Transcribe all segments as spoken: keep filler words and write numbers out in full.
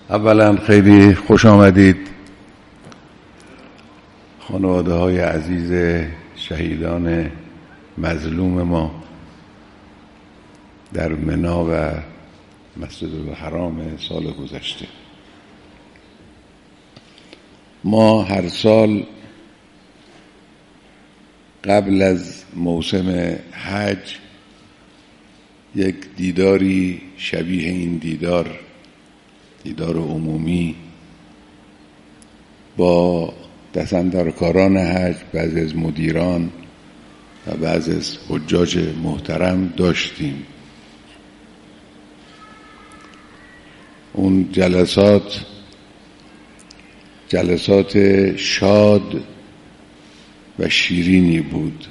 اولا خیلی خوش آمدید خانواده های عزیز شهیدان مظلوم ما در منا و مسجد الحرام سال گذشته. ما هر سال قبل از موسم حج یک دیداری شبیه این دیدار دیدار عمومی با دستاندرکاران حج، بعضی از مدیران و بعضی از حجاج محترم داشتیم. اون جلسات جلسات شاد و شیرینی بود.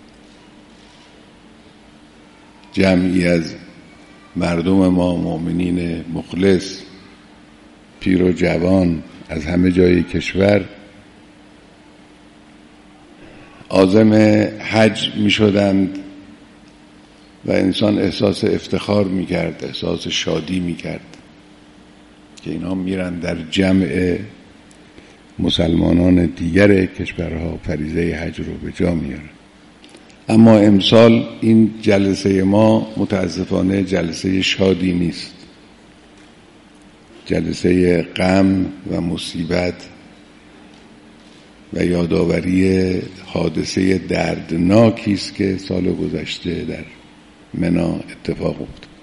جمعی از مردم ما، مؤمنین مخلص، پیر و جوان از همه جای کشور عازم حج می شدند و انسان احساس افتخار می کرد، احساس شادی می کرد که اینا میرن در جمع مسلمانان دیگر کشورها فریضه حج رو به جا میارن. اما امسال این جلسه ما متاسفانه جلسه شادی نیست، جلسه غم و مصیبت و یادآوری حادثه دردناکی است که سال گذشته در منا اتفاق افتاد.